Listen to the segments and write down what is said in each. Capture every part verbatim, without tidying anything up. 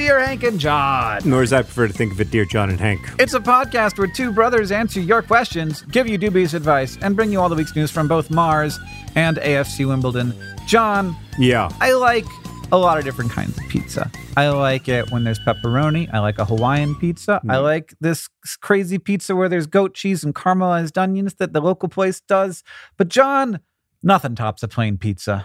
Dear Hank and John. Nor as I prefer to think of it, Dear John and Hank. It's a podcast where two brothers answer your questions, give you dubious advice, and bring you all the week's news from both Mars and A F C Wimbledon. John, Yeah. I like a lot of different kinds of pizza. I like it when there's pepperoni. I like a Hawaiian pizza. Mm. I like this crazy pizza where there's goat cheese and caramelized onions that the local place does. But John, nothing tops a plain pizza.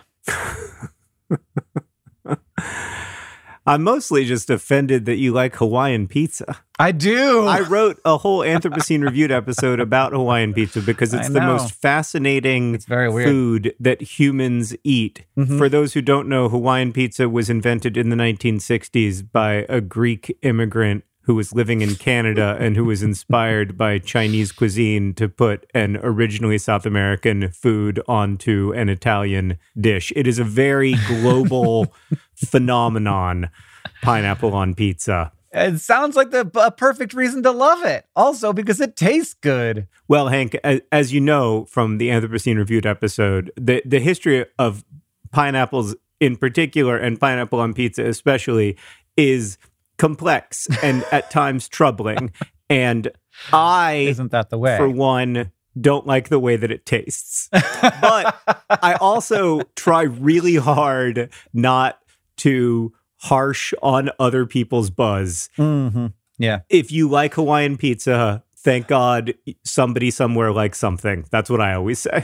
I'm mostly just offended that you like Hawaiian pizza. I do. I wrote a whole Anthropocene Reviewed episode about Hawaiian pizza because it's the most fascinating it's very weird. food that humans eat. Mm-hmm. For those who don't know, Hawaiian pizza was invented in the nineteen sixties by a Greek immigrant who was living in Canada and who was inspired by Chinese cuisine to put an originally South American food onto an Italian dish. It is a very global phenomenon, pineapple on pizza. It sounds like the a perfect reason to love it. Also, because it tastes good. Well, Hank, as, as you know from the Anthropocene Reviewed episode, the, the history of pineapples in particular and pineapple on pizza especially is complex and at times troubling. And I, isn't that the way? For one, don't like the way that it tastes. But I also try really hard not to harsh on other people's buzz. Mm-hmm. Yeah. If you like Hawaiian pizza, thank God somebody somewhere likes something. That's what I always say.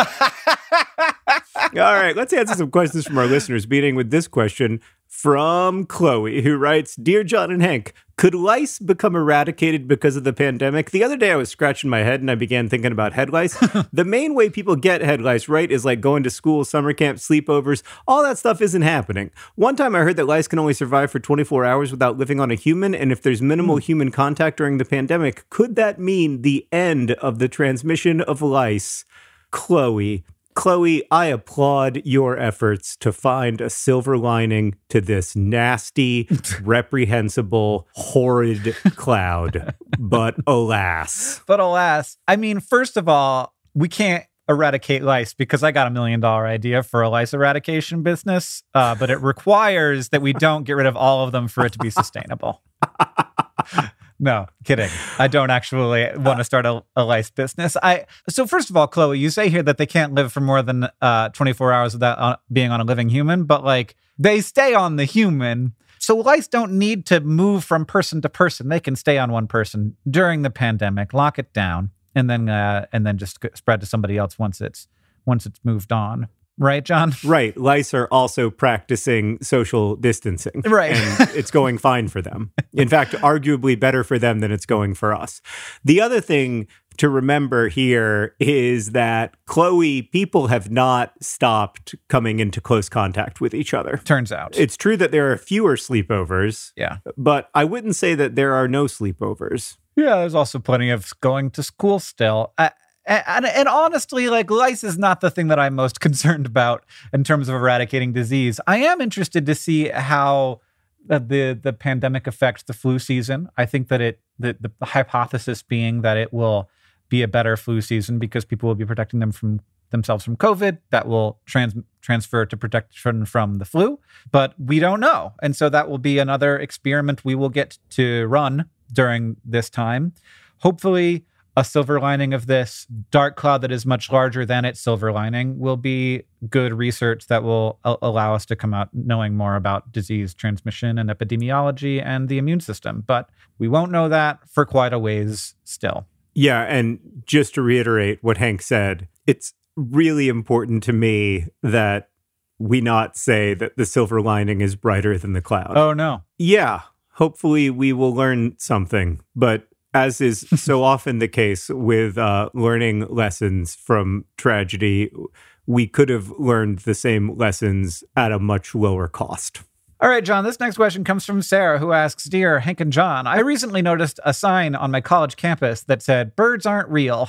All right, let's answer some questions from our listeners, beginning with this question from Chloe, who writes, Dear John and Hank, could lice become eradicated because of the pandemic? The other day I was scratching my head and I began thinking about head lice. The main way people get head lice, right, is like going to school, summer camp, sleepovers. All that stuff isn't happening. One time I heard that lice can only survive for twenty-four hours without living on a human, and if there's minimal mm. human contact during the pandemic, could that mean the end of the transmission of lice? Chloe. Chloe, I applaud your efforts to find a silver lining to this nasty, reprehensible, horrid cloud. But alas. But alas. I mean, first of all, we can't eradicate lice because I got a million dollar idea for a lice eradication business, uh, but it requires that we don't get rid of all of them for it to be sustainable. No, kidding. I don't actually want to start a, a lice business. I So first of all, Chloe, you say here that they can't live for more than uh, twenty-four hours without uh, being on a living human, but like they stay on the human. So lice don't need to move from person to person. They can stay on one person during the pandemic, lock it down, and then uh, and then just spread to somebody else once it's once it's moved on. Right, John? Right. Lice are also practicing social distancing. Right. And it's going fine for them. In fact, arguably better for them than it's going for us. The other thing to remember here is that, Chloe, people have not stopped coming into close contact with each other. Turns out. It's true that there are fewer sleepovers. Yeah. But I wouldn't say that there are no sleepovers. Yeah, there's also plenty of going to school still. I- And, and honestly, like, lice is not the thing that I'm most concerned about in terms of eradicating disease. I am interested to see how uh, the the pandemic affects the flu season. I think that it the, the hypothesis being that it will be a better flu season because people will be protecting them from themselves from COVID. That will trans- transfer to protection from the flu, but we don't know. And so that will be another experiment we will get to run during this time. Hopefully, a silver lining of this dark cloud that is much larger than its silver lining will be good research that will a- allow us to come out knowing more about disease transmission and epidemiology and the immune system. But we won't know that for quite a ways still. Yeah, and just to reiterate what Hank said, it's really important to me that we not say that the silver lining is brighter than the cloud. Oh, no. Yeah, hopefully we will learn something, but as is so often the case with uh, learning lessons from tragedy, we could have learned the same lessons at a much lower cost. All right, John, this next question comes from Sarah, who asks, Dear Hank and John, I recently noticed a sign on my college campus that said, birds aren't real.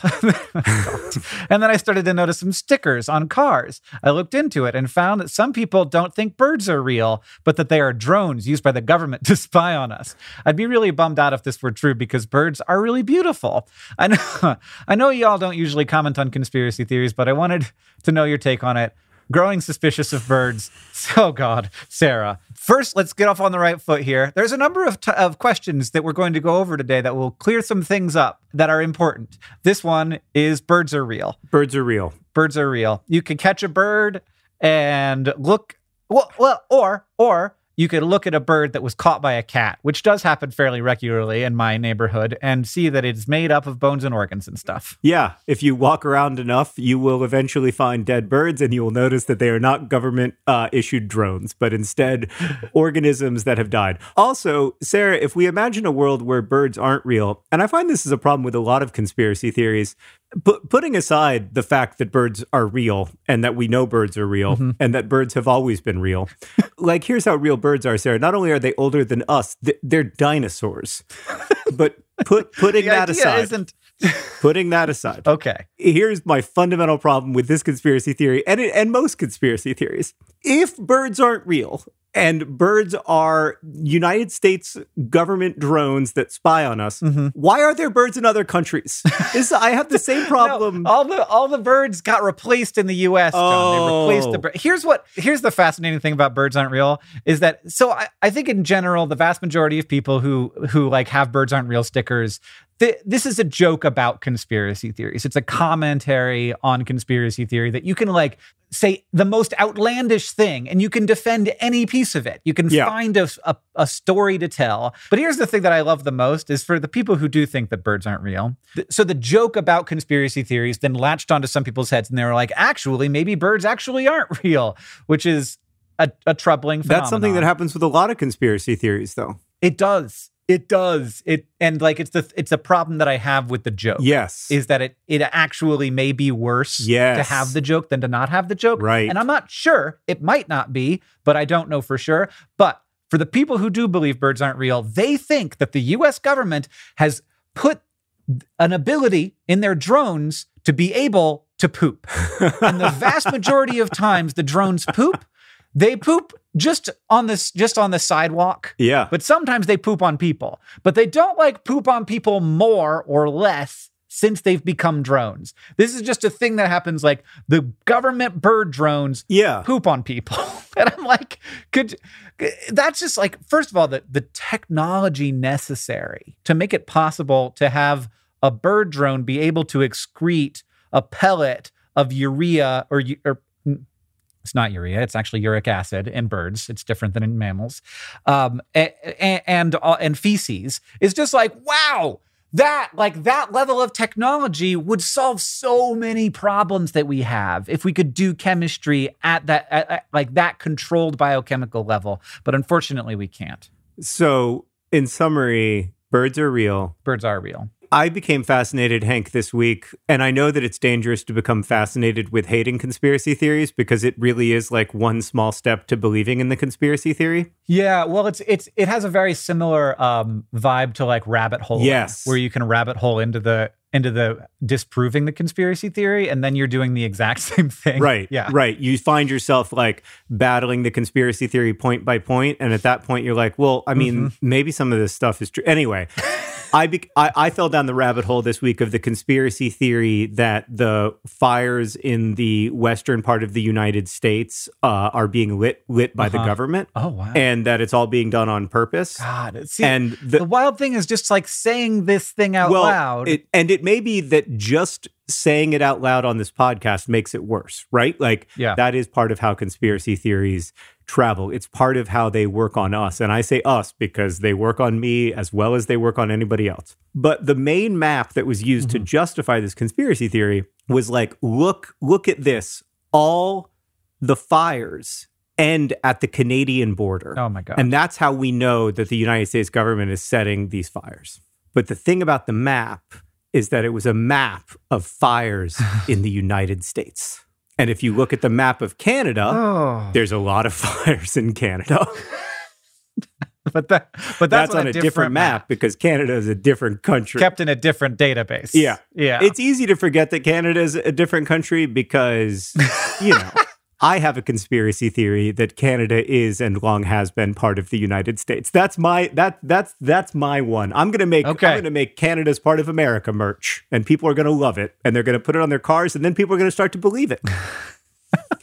And then I started to notice some stickers on cars. I looked into it and found that some people don't think birds are real, but that they are drones used by the government to spy on us. I'd be really bummed out if this were true because birds are really beautiful. I know, I know y'all don't usually comment on conspiracy theories, but I wanted to know your take on it. growing suspicious of birds. Oh, God, Sarah. First, let's get off on the right foot here. There's a number of, t- of questions that we're going to go over today that will clear some things up that are important. This one is birds are real. Birds are real. Birds are real. You can catch a bird and look, well, well or, or, you could look at a bird that was caught by a cat, which does happen fairly regularly in my neighborhood, and see that it's made up of bones and organs and stuff. Yeah. If you walk around enough, you will eventually find dead birds, and you will notice that they are not government uh, issued drones, but instead organisms that have died. Also, Sarah, if we imagine a world where birds aren't real, and I find this is a problem with a lot of conspiracy theories, But putting aside the fact that birds are real and that we know birds are real mm-hmm. and that birds have always been real, like here's how real birds are, Sarah. Not only are they older than us, they're dinosaurs. But put putting that aside, isn't... putting that aside, okay. Here's my fundamental problem with this conspiracy theory and and most conspiracy theories: if birds aren't real, and birds are United States government drones that spy on us, mm-hmm. why are there birds in other countries? This, I have the same problem. No, all the all the birds got replaced in the U S, John. Oh. They replaced the bird. Here's what here's the fascinating thing about birds aren't real is that so I, I think in general the vast majority of people who who like have birds aren't real stickers, th- this is a joke about conspiracy theories. It's a commentary on conspiracy theory that you can like say the most outlandish thing and you can defend any piece of it. You can yeah. find a, a, a story to tell. But here's the thing that I love the most is for the people who do think that birds aren't real. Th- so the joke about conspiracy theories then latched onto some people's heads and they were like, actually, maybe birds actually aren't real, which is a, a troubling phenomenon. That's something that happens with a lot of conspiracy theories, though. It does. It does. It and like it's the it's a problem that I have with the joke. Yes. Is that it it actually may be worse yes. to have the joke than to not have the joke. Right. And I'm not sure. It might not be, but I don't know for sure. But for the people who do believe birds aren't real, they think that the U S government has put an ability in their drones to be able to poop. And the vast majority of times the drones poop, they poop just on this, just on the sidewalk. Yeah. But sometimes they poop on people. But they don't like poop on people more or less since they've become drones. This is just a thing that happens. Like the government bird drones yeah. poop on people. And I'm like, could that's just like, first of all, the, the technology necessary to make it possible to have a bird drone be able to excrete a pellet of urea or, or it's not urea. It's actually uric acid in birds. It's different than in mammals. Um, and and, uh, and feces is just like, wow, that like that level of technology would solve so many problems that we have if we could do chemistry at that at, at, like that controlled biochemical level. But unfortunately, we can't. So, in summary, birds are real. Birds are real. I became fascinated, Hank, this week, and I know that it's dangerous to become fascinated with hating conspiracy theories because it really is like one small step to believing in the conspiracy theory. Yeah, well, it's it's it has a very similar um, vibe to like rabbit hole. Yes, where you can rabbit hole into the into the disproving the conspiracy theory, and then you're doing the exact same thing. Right. Yeah. Right. You find yourself like battling the conspiracy theory point by point, and at that point, you're like, well, I mean, mm-hmm. maybe some of this stuff is true. Anyway. I, be- I I fell down the rabbit hole this week of the conspiracy theory that the fires in the western part of the United States uh, are being lit lit by uh-huh. the government. Oh, wow. And that it's all being done on purpose. God. See, and the, the wild thing is just like saying this thing out well, loud. It, and it may be that just saying it out loud on this podcast makes it worse, right? Like yeah. that is part of how conspiracy theories travel. It's part of how they work on us. And I say us because they work on me as well as they work on anybody else. But the main map that was used mm-hmm. to justify this conspiracy theory was like, look, look at this. All the fires end at the Canadian border. Oh my God. And that's how we know that the United States government is setting these fires. But the thing about the map is that it was a map of fires in the United States. And if you look at the map of Canada, oh. there's a lot of fires in Canada. but that, but that's, that's on, on a different, different map, map because Canada is a different country. Kept in a different database. Yeah. Yeah. It's easy to forget that Canada is a different country because, you know, I have a conspiracy theory that Canada is and long has been part of the United States. That's my that that's that's my one. I'm gonna make okay. I'm gonna make Canada's part of America merch, and people are gonna love it, and they're gonna put it on their cars, and then people are gonna start to believe it.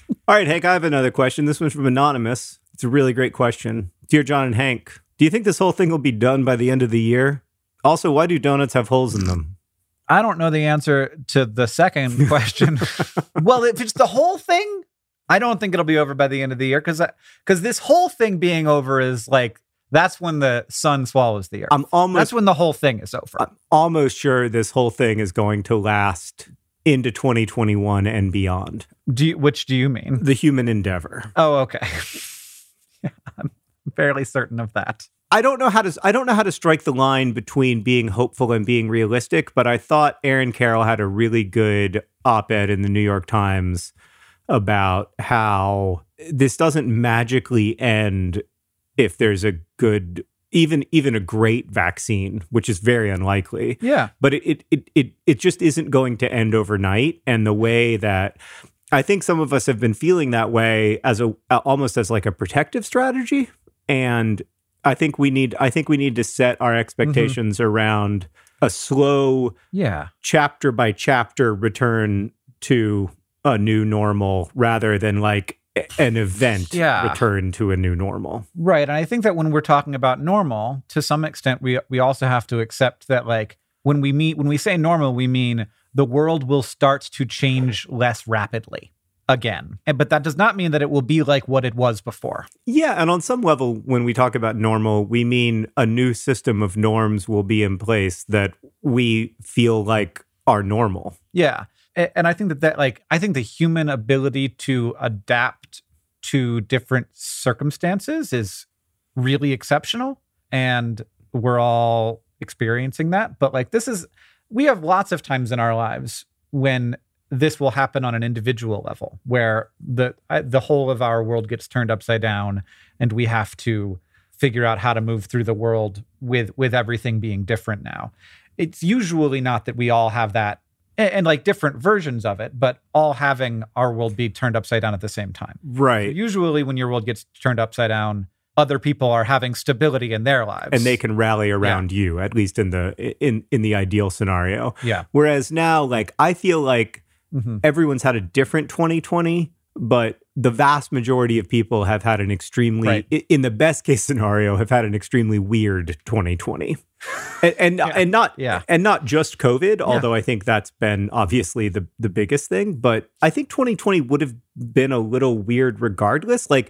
All right, Hank, I have another question. This one's from Anonymous. It's a really great question. Dear John and Hank, do you think this whole thing will be done by the end of the year? Also, why do donuts have holes in them? I don't know the answer to the second question. Well, if it's the whole thing, I don't think it'll be over by the end of the year because because this whole thing being over is like, that's when the sun swallows the earth. I'm almost, that's when the whole thing is over. I'm almost sure this whole thing is going to last into twenty twenty-one and beyond. Do you, which do you mean? The human endeavor. Oh, okay. Yeah, I'm fairly certain of that. I don't know how to I don't know how to strike the line between being hopeful and being realistic, but I thought Aaron Carroll had a really good op-ed in the New York Times about how this doesn't magically end if there's a good, even even a great vaccine, which is very unlikely. Yeah. But it it it it just isn't going to end overnight. And the way that I think some of us have been feeling that way as a almost as like a protective strategy. And I think we need I think we need to set our expectations mm-hmm. around a slow, yeah, chapter by chapter return to a new normal rather than like an event yeah. return to a new normal. Right. And I think that when we're talking about normal, to some extent, we we also have to accept that, like, when we meet, when we say normal, we mean the world will start to change less rapidly again. And, but that does not mean that it will be like what it was before. Yeah. And on some level, when we talk about normal, we mean a new system of norms will be in place that we feel like are normal. Yeah. And I think that that, like, I think the human ability to adapt to different circumstances is really exceptional. And we're all experiencing that. But, like, this is, we have lots of times in our lives when this will happen on an individual level, where the the whole of our world gets turned upside down and we have to figure out how to move through the world with, with everything being different now. It's usually not that we all have that, And, and like different versions of it, but all having our world be turned upside down at the same time. Right. Usually when your world gets turned upside down, other people are having stability in their lives. And they can rally around yeah. you, at least in the in, in the ideal scenario. Yeah. Whereas now, like, I feel like mm-hmm. everyone's had a different twenty twenty, but the vast majority of people have had an extremely, right. in the best case scenario, have had an extremely weird twenty twenty. And and, yeah. and not yeah. and not just COVID, although yeah. I think that's been obviously the, the biggest thing. But I think twenty twenty would have been a little weird regardless. Like,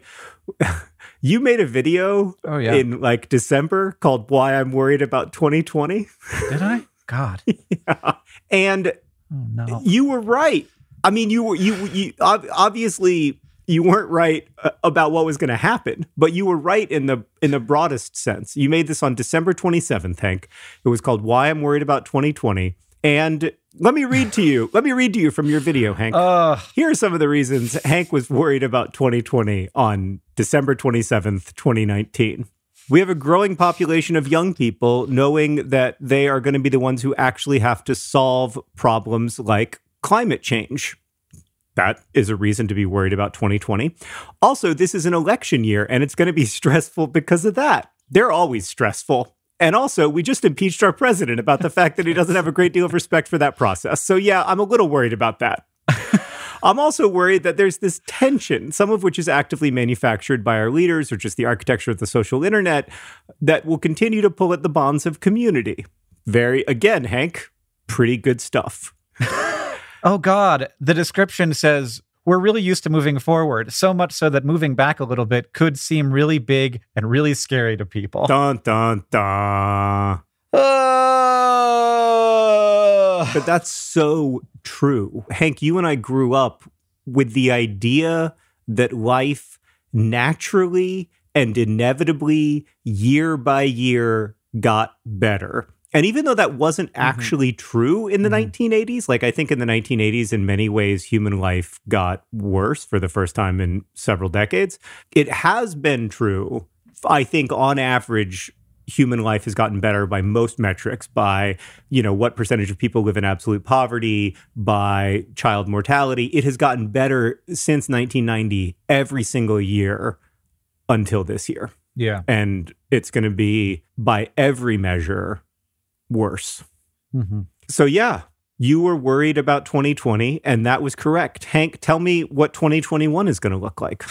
you made a video oh, yeah. in like December called Why I'm Worried About twenty twenty. Did I? God. yeah. And oh, no. you were right. I mean, you were you you obviously you weren't right about what was going to happen, but you were right in the in the broadest sense. You made this on December twenty-seventh, Hank. It was called Why I'm Worried About twenty twenty. And let me read to you. Let me read to you from your video, Hank. Uh, Here are some of the reasons Hank was worried about twenty twenty on December twenty-seventh, twenty nineteen. We have a growing population of young people knowing that they are going to be the ones who actually have to solve problems like climate change. That is a reason to be worried about twenty twenty. Also, this is an election year, and it's going to be stressful because of that. They're always stressful. And also, we just impeached our president about the fact that he doesn't have a great deal of respect for that process. So yeah, I'm a little worried about that. I'm also worried that there's this tension, some of which is actively manufactured by our leaders or just the architecture of the social internet, that will continue to pull at the bonds of community. Very, again, Hank, pretty good stuff. Oh, God. The description says, we're really used to moving forward, so much so that moving back a little bit could seem really big and really scary to people. Dun, dun, dun. Uh... But that's so true. Hank, you and I grew up with the idea that life naturally and inevitably, year by year, got better. And even though that wasn't actually mm-hmm. true in the mm-hmm. nineteen eighties, like I think in the nineteen eighties, in many ways, human life got worse for the first time in several decades. It has been true. I think on average, human life has gotten better by most metrics, by, you know, what percentage of people live in absolute poverty, by child mortality. It has gotten better since nineteen ninety every single year until this year. Yeah. And it's going to be, by every measure, worse. Mm-hmm. So yeah, You were worried about twenty twenty, and that was correct. Hank, tell me what twenty twenty-one is going to look like.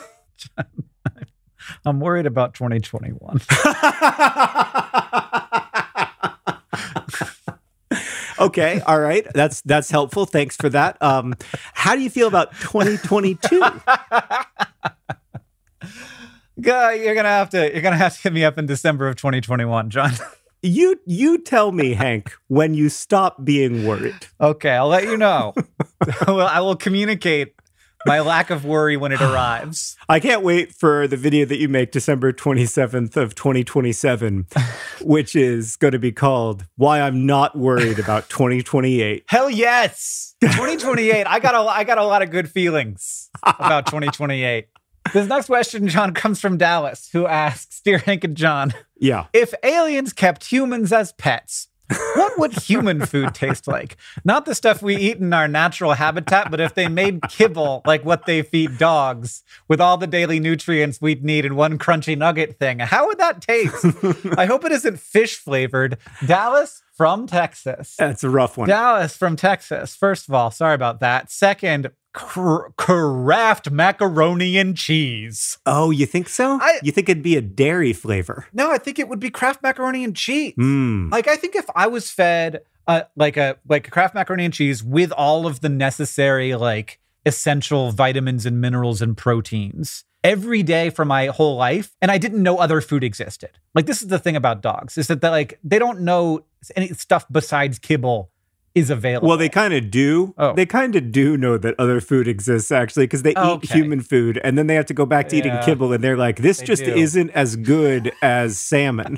I'm worried about twenty twenty-one. Okay, all right. That's that's helpful. Thanks for that. Um, how do you feel about twenty twenty-two? God, you're gonna have to you're gonna have to hit me up in December of twenty twenty-one, John. You you tell me, Hank, when you stop being worried. Okay, I'll let you know. Well, I will communicate my lack of worry when it arrives. I can't wait for the video that you make December twenty-seventh of twenty twenty-seven, which is going to be called "Why I'm Not Worried About twenty twenty-eight." Hell yes, twenty twenty-eight. I got a I got a lot of good feelings about twenty twenty-eight. This next question, John, comes from Dallas, who asks, "Dear Hank and John, yeah, if aliens kept humans as pets, what would human food taste like? Not the stuff we eat in our natural habitat, but if they made kibble like what they feed dogs with all the daily nutrients we'd need in one crunchy nugget thing, how would that taste? I hope it isn't fish flavored." Dallas from Texas. That's a rough one. Dallas from Texas. First of all, sorry about that. Second, cr- Kraft macaroni and cheese. Oh, you think so? I- you think it'd be a dairy flavor? No, I think it would be Kraft macaroni and cheese. Mm. Like, I think if I was fed uh, like a like a Kraft macaroni and cheese with all of the necessary like essential vitamins and minerals and proteins every day for my whole life, and I didn't know other food existed. Like, this is the thing about dogs, is that they, like they don't know any stuff besides kibble is available. Well, they kind of do. Oh. They kind of do know that other food exists, actually, because they eat Okay. human food, and then they have to go back to eating Yeah. kibble, and they're like, this They just do. isn't as good as salmon.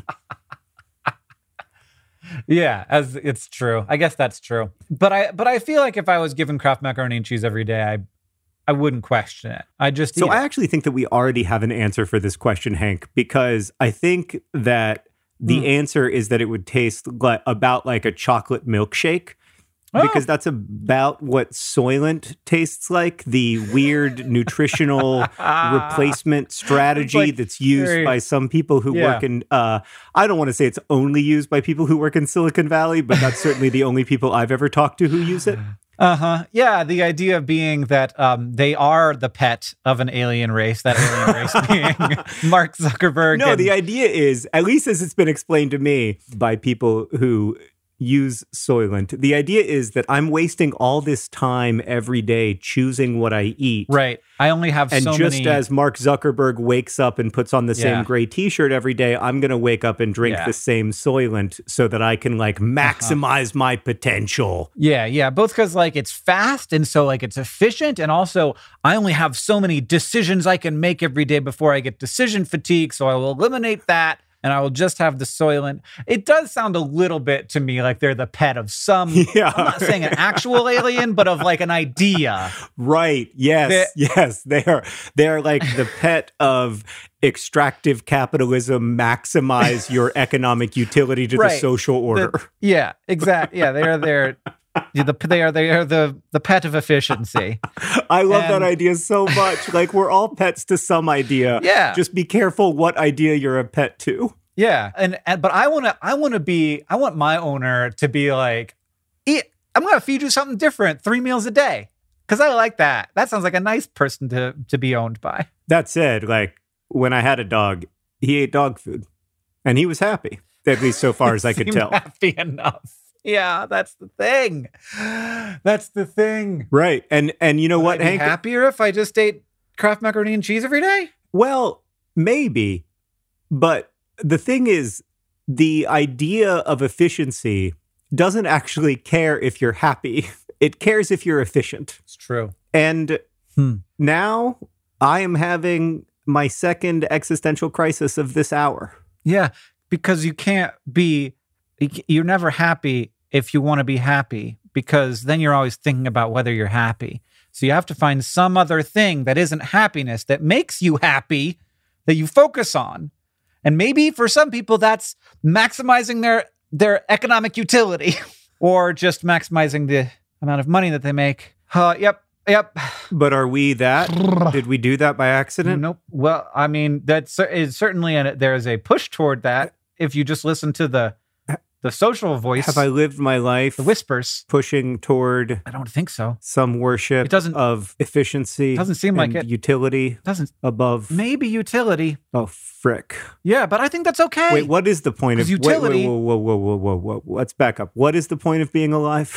Yeah, as it's true. I guess that's true. But I but I feel like if I was given Kraft macaroni and cheese every day, I I wouldn't question it. I just So eat I it. actually think that we already have an answer for this question, Hank, because I think that the Hmm. answer is that it would taste like, about like a chocolate milkshake. Oh. Because that's about what Soylent tastes like, the weird nutritional replacement strategy like that's used very- by some people who Yeah. work in, uh, I don't want to say it's only used by people who work in Silicon Valley, but that's certainly the only people I've ever talked to who use it. Uh-huh. Yeah, the idea being that um, they are the pet of an alien race, that alien race being Mark Zuckerberg. No, and- the idea is, at least as it's been explained to me by people who use Soylent, the idea is that I'm wasting all this time every day choosing what I eat. Right. I only have And so just many... as Mark Zuckerberg wakes up and puts on the same Yeah. gray t-shirt every day, I'm going to wake up and drink Yeah. the same Soylent so that I can like maximize my potential. Yeah, yeah. Both because like it's fast and so like it's efficient, and also I only have so many decisions I can make every day before I get decision fatigue. So I will eliminate that, and I will just have the Soylent. It does sound a little bit to me like they're the pet of some. Yeah. I'm not saying an actual alien, but of like an idea. Right. Yes. The- yes. They are they are like the pet of extractive capitalism, maximize your economic utility to the Right. social order. The- yeah, exactly. Yeah, they are there. The, they are they are the the pet of efficiency. I love And- that idea so much. Like we're all pets to some idea. Yeah. Just be careful what idea you're a pet to. Yeah, and, and but I want to I want to be I want my owner to be like, eat. I'm going to feed you something different three meals a day because I like that. That sounds like a nice person to to be owned by. That said, like when I had a dog, he ate dog food, and he was happy. At least so far as I could Seemed tell. happy enough. Yeah, that's the thing. That's the thing. Right. And and you know Would what, I be Hank? happier if I just ate Kraft macaroni and cheese every day? Well, maybe. But the thing is, the idea of efficiency doesn't actually care if you're happy. It cares if you're efficient. It's true. And Hmm. now I am having my second existential crisis of this hour. Yeah, because you can't be, you're never happy if you want to be happy, because then you're always thinking about whether you're happy. So you have to find some other thing that isn't happiness that makes you happy, that you focus on. And maybe for some people, that's maximizing their, their economic utility or just maximizing the amount of money that they make. Uh, yep, yep. But are we that? Did we do that by accident? Nope. Well, I mean, that's is certainly an, there is a push toward that. If you just listen to the the social voice. Have I lived my life the whispers pushing toward I don't think so. some worship It doesn't- of efficiency? doesn't seem like and it. utility Doesn't above. maybe utility. Oh, frick. Yeah, but I think that's okay. Wait, what is the point of 'Cause utility- Wait, wait, whoa, whoa, whoa, whoa, whoa, whoa. Let's back up. What is the point of being alive?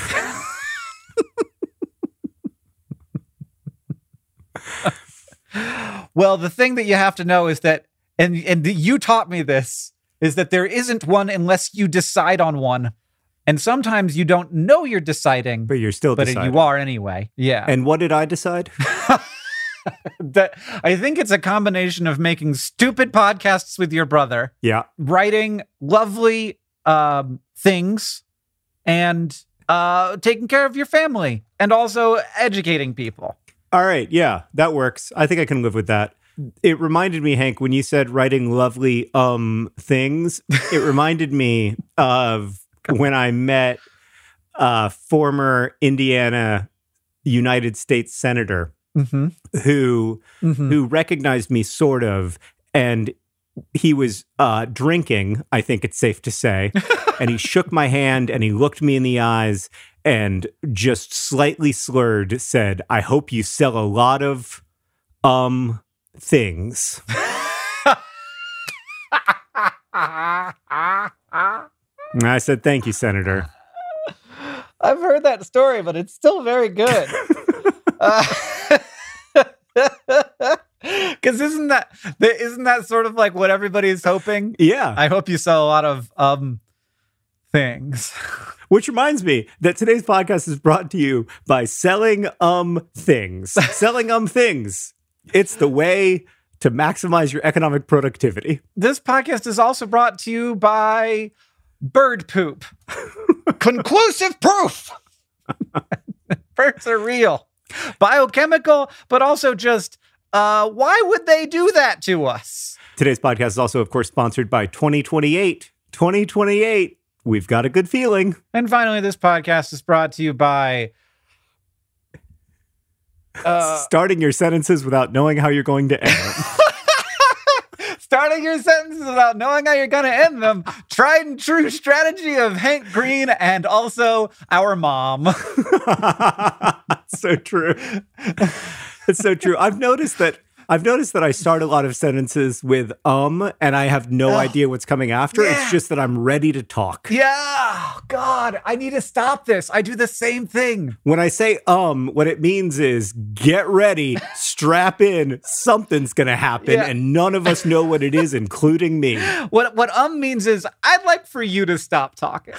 Well, the thing that you have to know is that, and and you taught me this, is that there isn't one unless you decide on one. And sometimes you don't know you're deciding, But you're still but deciding. you are anyway. Yeah. And what did I decide? that I think it's a combination of making stupid podcasts with your brother, Yeah. writing lovely um, things, and uh, taking care of your family, and also educating people. All right. Yeah, that works. I think I can live with that. It reminded me, Hank, when you said writing lovely um things, it reminded me of when I met a former Indiana United States Senator Mm-hmm. who Mm-hmm. who recognized me sort of, and he was uh, drinking, I think it's safe to say, and he shook my hand and he looked me in the eyes and just slightly slurred said, "I hope you sell a lot of um things." And I said, "Thank you, Senator." I've heard that story, but it's still very good. Because isn't that isn't that sort of like what everybody's hoping? Yeah. I hope you sell a lot of um things. Which reminds me that today's podcast is brought to you by Selling Um Things. Selling Um Things. It's the way to maximize your economic productivity. This podcast is also brought to you by bird poop. Conclusive proof. Birds are real. Biochemical, but also just uh, why would they do that to us? Today's podcast is also, of course, sponsored by twenty twenty-eight. twenty twenty-eight. We've got a good feeling. And finally, this podcast is brought to you by uh, Starting your sentences without knowing how you're going to end them. starting your sentences without knowing how you're going to end them. Tried and true strategy of Hank Green and also our mom. So true. It's so true. I've noticed that I've noticed that I start a lot of sentences with um and I have no Ugh. idea what's coming after. Yeah. It's just that I'm ready to talk. Yeah. God, I need to stop this. I do the same thing. When I say um, what it means is get ready, strap in, something's going to happen, Yeah. and none of us know what it is, including me. What what um means is I'd like for you to stop talking.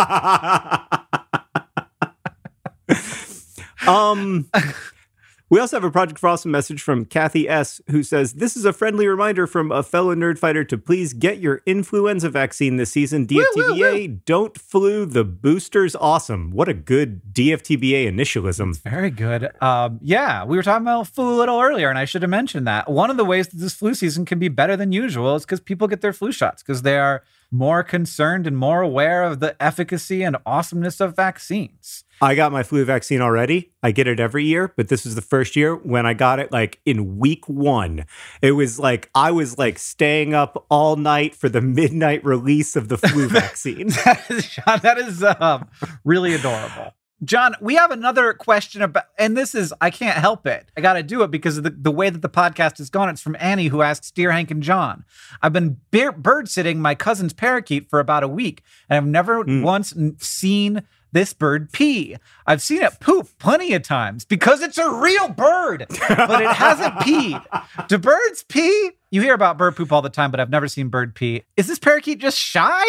um, we also have a Project for Awesome message from Kathy S., who says, "This is a friendly reminder from a fellow nerdfighter to please get your influenza vaccine this season. D F T B A, Woo, woo, woo. don't flu, the booster's awesome." What a good D F T B A initialism. Very good. Um, yeah, we were talking about flu a little earlier, and I should have mentioned that. One of the ways that this flu season can be better than usual is because people get their flu shots because they are more concerned and more aware of the efficacy and awesomeness of vaccines. I got my flu vaccine already. I get it every year, but this was the first year when I got it like in week one. It was like, I was like staying up all night for the midnight release of the flu vaccine. That is, John, that is um, really adorable. John, we have another question about, and this is, I can't help it. I got to do it because of the, the way that the podcast has gone. It's from Annie, who asks, "Dear Hank and John, I've been bear, bird sitting my cousin's parakeet for about a week, and I've never Mm. once n- seen this bird pee. I've seen it poop plenty of times because it's a real bird, but it hasn't peed. Do birds pee? You hear about bird poop all the time, but I've never seen bird pee. Is this parakeet just shy?"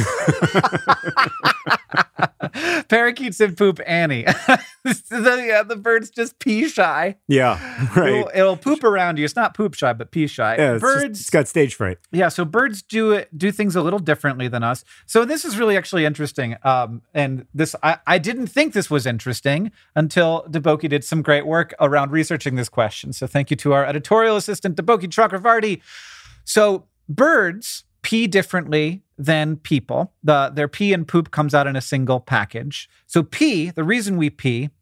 Parakeets and poop Annie. the, yeah, the bird's just pee shy. Yeah, right. It'll, it'll poop around you. It's not poop shy, but pee shy. Yeah, it's, birds. just, it's got stage fright. Yeah, so birds do it, do things a little differently than us. So this is really actually interesting. Um, and this I, I didn't think this was interesting until Deboki did some great work around researching this question. So thank you to our editorial assistant, Deboki Chakravarti. So birds pee differently than people. The, their pee and poop comes out in a single package. So pee, the reason we pee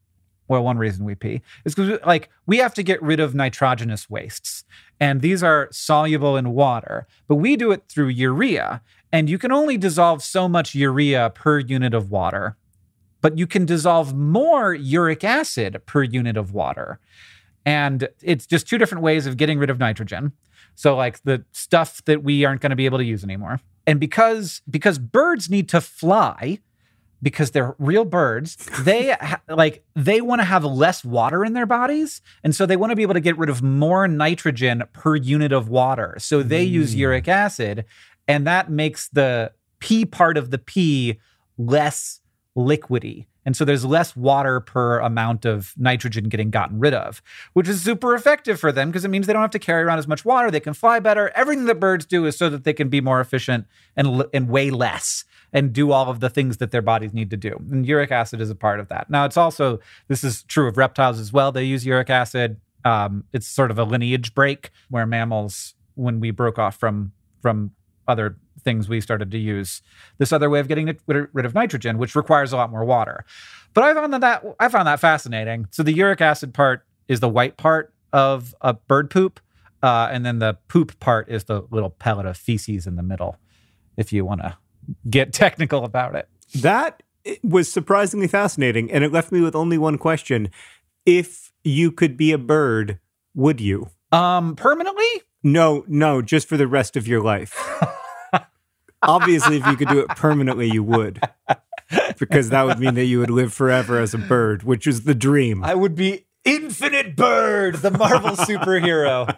well, one reason we pee is because like we have to get rid of nitrogenous wastes. And these are soluble in water, but we do it through urea. And you can only dissolve so much urea per unit of water, but you can dissolve more uric acid per unit of water. And it's just two different ways of getting rid of nitrogen. So like the stuff that we aren't going to be able to use anymore. And because because birds need to fly, because they're real birds, they ha- like they want to have less water in their bodies, and so they want to be able to get rid of more nitrogen per unit of water. So they mm. use uric acid, and that makes the pee part of the pee less liquidy. And so there's less water per amount of nitrogen getting gotten rid of, which is super effective for them because it means they don't have to carry around as much water. They can fly better. Everything that birds do is so that they can be more efficient and, and weigh less and do all of the things that their bodies need to do. And uric acid is a part of that. Now, it's also, this is true of reptiles as well. They use uric acid. Um, it's sort of a lineage break where mammals, when we broke off from from other things, we started to use this other way of getting rid of nitrogen, which requires a lot more water. But I found that, that I found that fascinating. So the uric acid part is the white part of a bird poop, uh, and then the poop part is the little pellet of feces in the middle, if you want to get technical about it. That was surprisingly fascinating, and it left me with only one question. If you could be a bird, would you? Um, permanently? No, no, just for the rest of your life. Obviously, if you could do it permanently, you would. Because that would mean that you would live forever as a bird, which is the dream. I would be Infinite Bird, the Marvel superhero.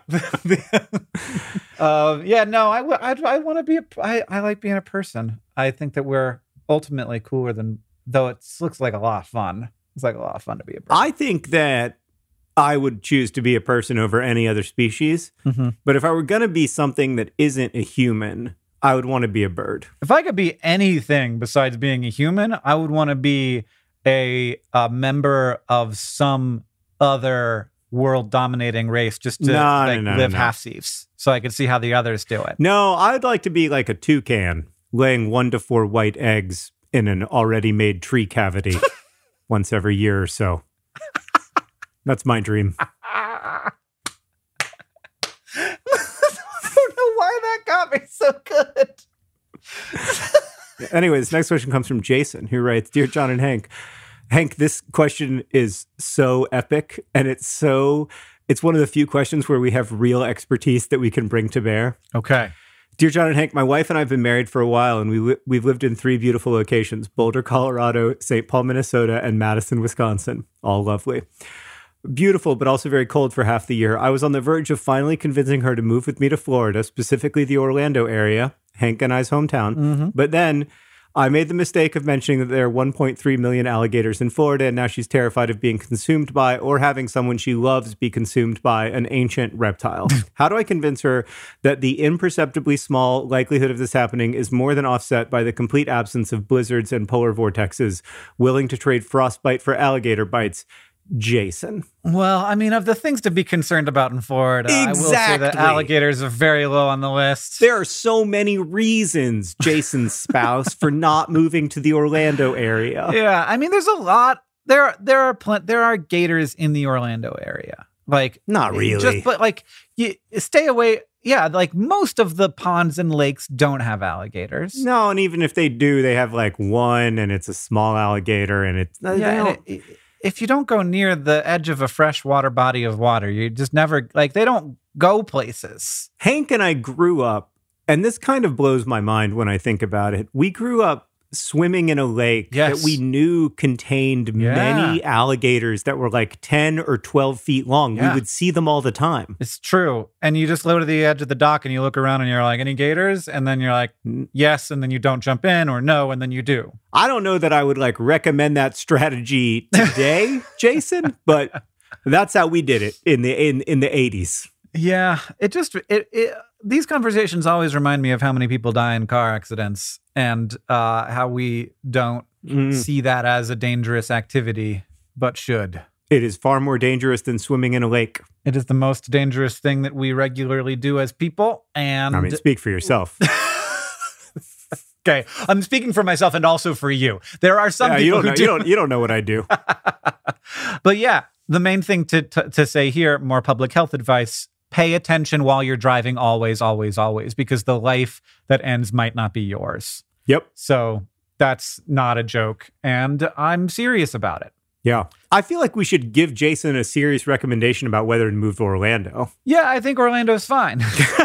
uh, yeah, no, I, w- I, I want to be, a, I, I like being a person. I think that we're ultimately cooler than, though it looks like a lot of fun. It's like a lot of fun to be a person. I think that I would choose to be a person over any other species. Mm-hmm. But if I were going to be something that isn't a human, I would want to be a bird. If I could be anything besides being a human, I would want to be a, a member of some other world-dominating race just to no, like, no, no, live no, no. half-seas so I could see how the others do it. No, I'd like to be like a toucan, laying one to four white eggs in an already made tree cavity once every year or so. That's my dream. Why that got me so good. Anyways, next question comes from Jason, who writes, Dear John and Hank, Hank, this question is so epic, and it's so, it's one of the few questions where we have real expertise that we can bring to bear. Okay. Dear John and Hank, my wife and I have been married for a while, and we li- we've lived in three beautiful locations, Boulder, Colorado, Saint Paul, Minnesota, and Madison, Wisconsin. All lovely. Beautiful, but also very cold for half the year. I was on the verge of finally convincing her to move with me to Florida, specifically the Orlando area, Hank and I's hometown. Mm-hmm. But then I made the mistake of mentioning that there are one point three million alligators in Florida, and now she's terrified of being consumed by or having someone she loves be consumed by an ancient reptile. How do I convince her that the imperceptibly small likelihood of this happening is more than offset by the complete absence of blizzards and polar vortexes willing to trade frostbite for alligator bites? Jason. Well, I mean, of the things to be concerned about in Florida, exactly. I will say that alligators are very low on the list. There are so many reasons, Jason's spouse, for not moving to the Orlando area. Yeah, I mean, there's a lot. There, are, there are pl- there are gators in the Orlando area. Like, not really, just but like you stay away. Yeah, like most of the ponds and lakes don't have alligators. No, and even if they do, they have like one, and it's a small alligator, and it's yeah. And it, if you don't go near the edge of a freshwater body of water, you just never, like, they don't go places. Hank and I grew up, and this kind of blows my mind when I think about it. We grew up swimming in a lake yes. that we knew contained yeah. many alligators that were like ten or twelve feet long. Yeah. We would see them all the time. It's true. And you just go to the edge of the dock and you look around and you're like, any gators? And then you're like, yes. And then you don't jump in, or no. And then you do. I don't know that I would like recommend that strategy today, Jason, but that's how we did it in the, in, in the eighties. Yeah. It just, it, it these conversations always remind me of how many people die in car accidents and uh, how we don't mm. see that as a dangerous activity, but should. It is far more dangerous than swimming in a lake. It is the most dangerous thing that we regularly do as people. And I mean, speak for yourself. Okay, I'm speaking for myself and also for you. There are some Yeah, people you don't who know, do. you don't you don't know what I do. But yeah, the main thing to, to to say here, more public health advice: pay attention while you're driving, always, always, always, because the life that ends might not be yours. Yep. So that's not a joke, and I'm serious about it. Yeah. I feel like we should give Jason a serious recommendation about whether to move to Orlando. Yeah, I think Orlando's fine.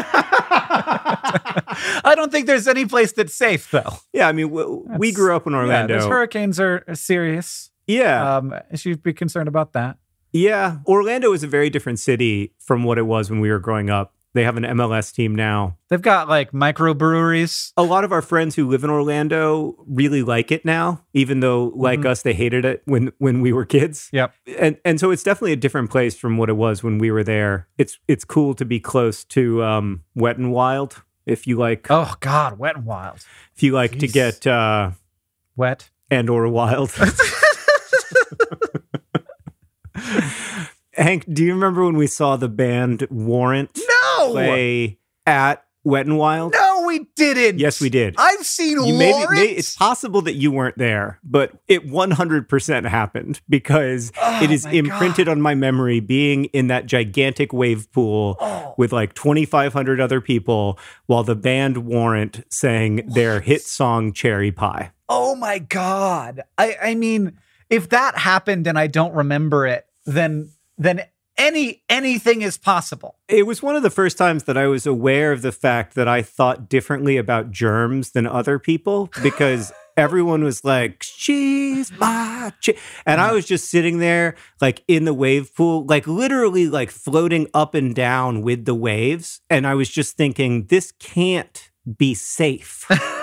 I don't think there's any place that's safe, though. Yeah, I mean, w- we grew up in Orlando. Yeah, those hurricanes are serious. Yeah. Um, you should be concerned about that. Yeah. Orlando is a very different city from what it was when we were growing up. They have an M L S team now. They've got like microbreweries. A lot of our friends who live in Orlando really like it now, even though, like Mm-hmm. us, they hated it when, when we were kids. Yep. And and so it's definitely a different place from what it was when we were there. It's it's cool to be close to um, Wet and Wild. If you like, Oh God, Wet and Wild. if you like to Jeez. get uh, Wet. and or wild. Hank, do you remember when we saw the band Warrant No, play at Wet and Wild? no, we didn't. Yes, we did. I've seen You maybe, Lawrence. may, it's possible that you weren't there, but it one hundred percent happened because Oh, it is my imprinted God. on my memory being in that gigantic wave pool Oh. with like twenty-five hundred other people while the band Warrant sang their hit song Cherry Pie. Oh my God. I, I mean, if that happened and I don't remember it, then then any anything is possible. It was one of the first times that I was aware of the fact that I thought differently about germs than other people because everyone was like, she's my chick. And I was just sitting there like in the wave pool, like literally like floating up and down with the waves. And I was just thinking, this can't be safe.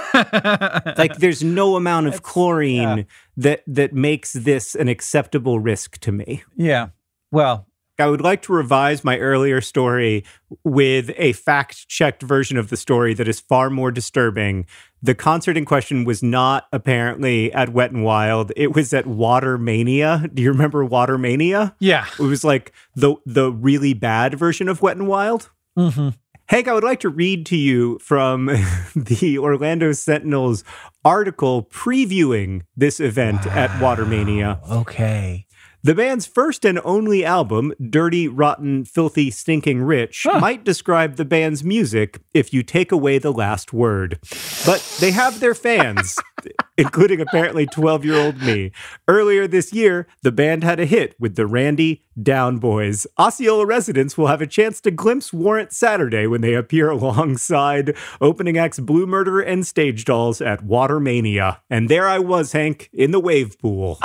Like there's no amount of chlorine yeah. that that makes this an acceptable risk to me. Yeah. Well, I would like to revise my earlier story with a fact-checked version of the story that is far more disturbing. The concert in question was not apparently at Wet and Wild. It was at Watermania. Do you remember Watermania? yeah. It was like the the really bad version of Wet and Wild. Mm-hmm. Hank, I would like to read to you from the Orlando Sentinel's article previewing this event at Watermania. Okay. The band's first and only album, Dirty, Rotten, Filthy, Stinking Rich, Huh. might describe the band's music if you take away the last word. But they have their fans, including apparently twelve-year-old me. Earlier this year, the band had a hit with the Randy Down Boys. Osceola residents will have a chance to glimpse Warrant Saturday when they appear alongside opening acts Blue Murder and Stage Dolls at Watermania. And there I was, Hank, in the wave pool.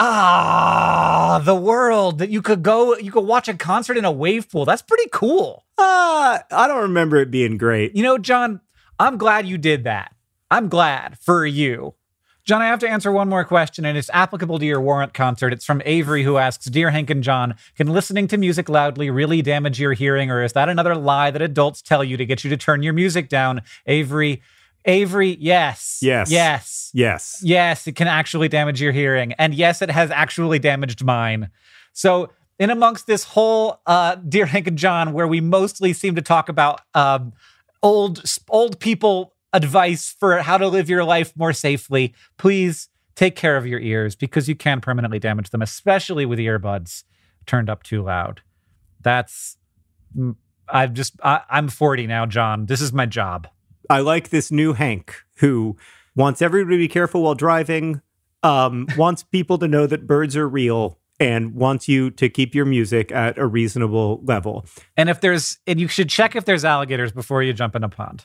Ah, the world that you could go, you could watch a concert in a wave pool. That's pretty cool. Uh, I don't remember it being great. You know, John, I'm glad you did that. I'm glad for you. John, I have to answer one more question, and it's applicable to your Warrant concert. It's from Avery, who asks, Dear Hank and John, can listening to music loudly really damage your hearing, or is that another lie that adults tell you to get you to turn your music down? Avery, Avery, yes. Yes. Yes. Yes. Yes, it can actually damage your hearing. And yes, it has actually damaged mine. So in amongst this whole uh, Dear Hank and John, where we mostly seem to talk about um, old old people advice for how to live your life more safely, please take care of your ears because you can permanently damage them, especially with earbuds turned up too loud. That's, I've just, I, I'm forty now, John. This is my job. I like this new Hank who wants everybody to be careful while driving, um, wants people to know that birds are real, and wants you to keep your music at a reasonable level. And if there's, and you should check if there's alligators before you jump in a pond.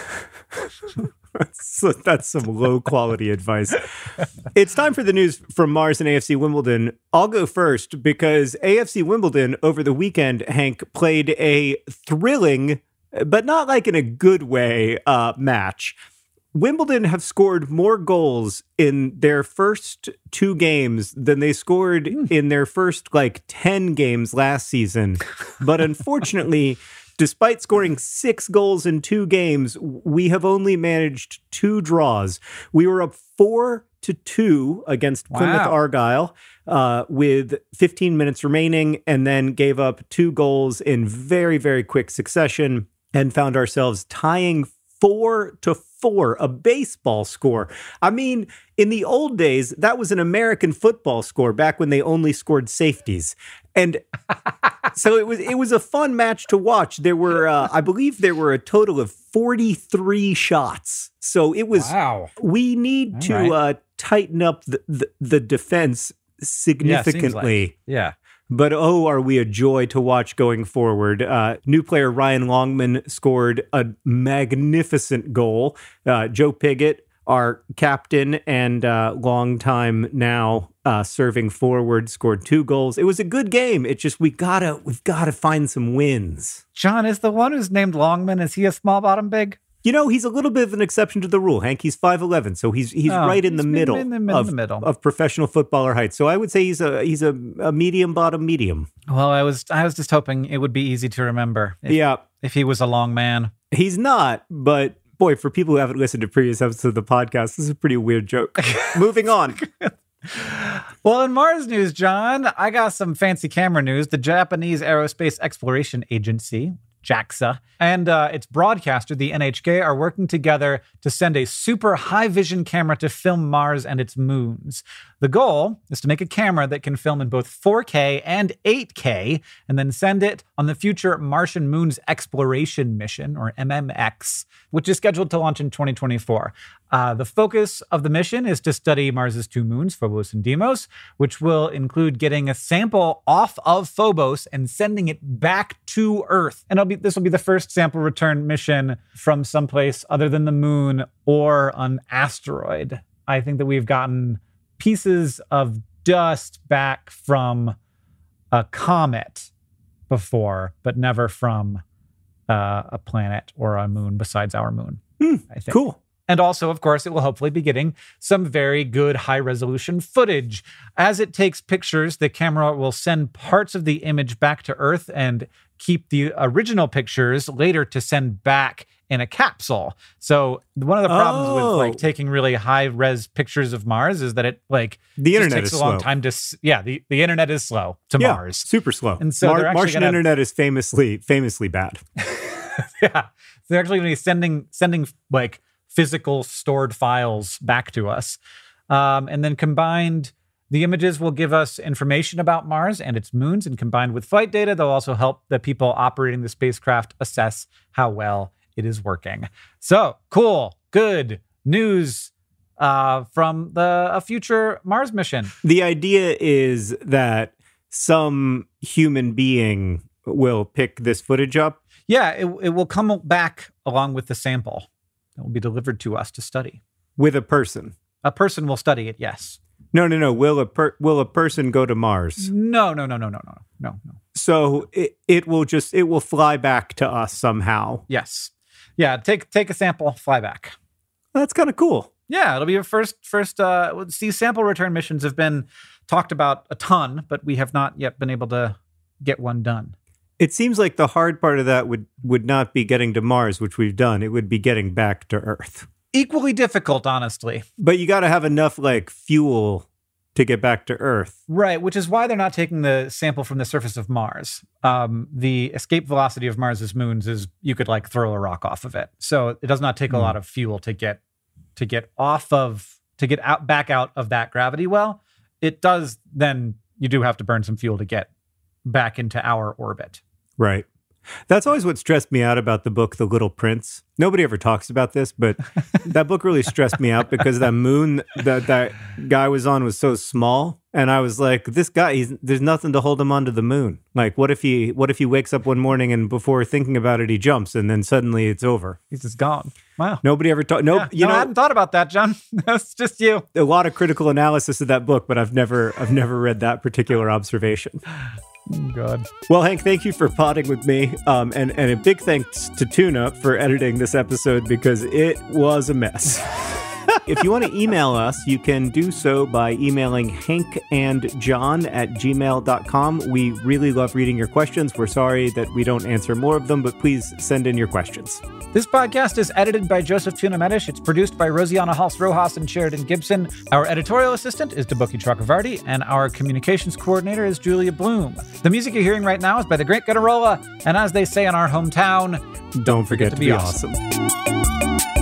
So that's some low quality advice. It's time for the news from Mars and A F C Wimbledon. I'll go first because A F C Wimbledon over the weekend, Hank, played a thrilling, but not like in a good way, uh, match. Wimbledon have scored more goals in their first two games than they scored mm. in their first like ten games last season. But unfortunately, despite scoring six goals in two games, we have only managed two draws. We were up four to two against Plymouth wow. Argyle uh, with fifteen minutes remaining, and then gave up two goals in very, very quick succession and found ourselves tying four to four, a baseball score. I mean, in the old days, that was an American football score back when they only scored safeties. And so it was it was a fun match to watch. There were, uh, I believe there were a total of forty-three shots. So it was, wow. We need All to right. uh, tighten up the, the, the defense significantly. Yeah, like, yeah. But oh, are we a joy to watch going forward. Uh, new player Ryan Longman scored a magnificent goal. Uh, Joe Pigott, our captain and uh, longtime now uh, serving forward, scored two goals. It was a good game. It's just we gotta we've gotta find some wins. John, is the one who's named Longman, is he a small bottom big? You know, he's a little bit of an exception to the rule, Hank. He's five eleven, so he's he's oh, right in the middle, in the, in of, the middle of professional footballer height. So I would say he's a he's a, a medium bottom medium. Well, I was I was just hoping it would be easy to remember. If, yeah, if he was a long man, he's not. But boy, for people who haven't listened to previous episodes of the podcast, this is a pretty weird joke. Moving on. Well, in Mars news, John, I got some fancy camera news. The Japanese Aerospace Exploration Agency, JAXA, and uh, its broadcaster, the N H K, are working together to send a super high vision camera to film Mars and its moons. The goal is to make a camera that can film in both four K and eight K, and then send it on the future Martian Moons Exploration Mission, or M M X, which is scheduled to launch in twenty twenty-four. Uh, the focus of the mission is to study Mars's two moons, Phobos and Deimos, which will include getting a sample off of Phobos and sending it back to Earth. And it'll be, this will be the first sample return mission from someplace other than the moon or an asteroid. I think that we've gotten pieces of dust back from a comet before, but never from uh, a planet or a moon besides our moon. Hmm, I think. Cool. And also, of course, it will hopefully be getting some very good high-resolution footage. As it takes pictures, the camera will send parts of the image back to Earth and keep the original pictures later to send back in a capsule. So one of the problems oh. with like taking really high-res pictures of Mars is that it like the just internet takes is a long slow. time to yeah the, the internet is slow to yeah, Mars, super slow. And so Mar- they're Martian gonna, internet is famously famously bad. Yeah, they're actually going to be sending sending like physical stored files back to us. Um, and then combined, the images will give us information about Mars and its moons, and combined with flight data, they'll also help the people operating the spacecraft assess how well it is working. So cool, good news uh, from the a future Mars mission. The idea is that some human being will pick this footage up. Yeah, it, it will come back along with the sample. It will be delivered to us to study. With a person? A person will study it, yes. No, no, no. Will a per- will a person go to Mars? No, no, no, no, no, no, no, no. So it, it will just, it will fly back to us somehow. Yes. Yeah, take take a sample, fly back. That's kind of cool. Yeah, it'll be your first, first, uh, these sample return missions have been talked about a ton, but we have not yet been able to get one done. It seems like the hard part of that would, would not be getting to Mars, which we've done. It would be getting back to Earth. Equally difficult, honestly. But you got to have enough like fuel to get back to Earth. Right, which is why they're not taking the sample from the surface of Mars. Um, the escape velocity of Mars's moons is you could like throw a rock off of it. So it does not take a mm. lot of fuel to get to get off of, to get out back out of that gravity well. It does, then you do have to burn some fuel to get back into our orbit. Right. That's always what stressed me out about the book, The Little Prince. Nobody ever talks about this, but that book really stressed me out because that moon that that guy was on was so small. And I was like, this guy, he's, there's nothing to hold him onto the moon. Like, what if he what if he wakes up one morning and before thinking about it, he jumps and then suddenly it's over? He's just gone. Wow. Nobody ever talked. Nope. Yeah, you no, know, I hadn't thought about that, John. That's just you. A lot of critical analysis of that book, but I've never I've never read that particular observation. God. Well, Hank, thank you for potting with me. Um, and, and a big thanks to Tuna for editing this episode because it was a mess. If you want to email us, you can do so by emailing hankandjohn at gmail dot com. We really love reading your questions. We're sorry that we don't answer more of them, but please send in your questions. This podcast is edited by Joseph Tuna Medish. It's produced by Rosianna Hals Rojas and Sheridan Gibson. Our editorial assistant is Deboki Chakravarti, and our communications coordinator is Julia Bloom. The music you're hearing right now is by the Great Guttarola, and as they say in our hometown, don't, don't forget, forget to, to be, be awesome. awesome.